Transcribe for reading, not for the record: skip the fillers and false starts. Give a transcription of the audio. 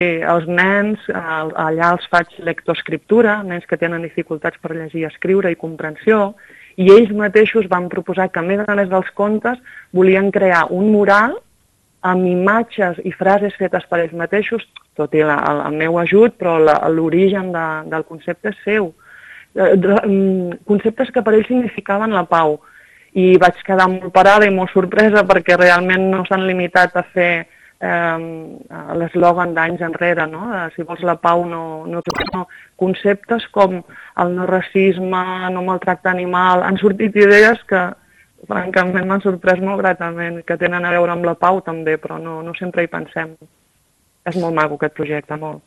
els nens, allà els faig lectoescriptura, nens que tenen dificultats per llegir, escriure i comprensió, i ells mateixos van proposar que, a més dels contes, volien crear un mural amb imatges i frases fetes per ells mateixos, tot i el meu ajut, però l'origen del concepte és seu. Conceptes que per ells significaven la pau. I vaig quedar molt parada i molt sorpresa perquè realment no s'han limitat a fer l'eslògan d'anys enrere, no? Si vols la pau no. Conceptes com el no racisme, no maltractar animal, han sortit idees que francament m'han sorprès molt gratament, que tenen a veure amb la pau també, però no sempre hi pensem. És molt maco aquest projecte, molt.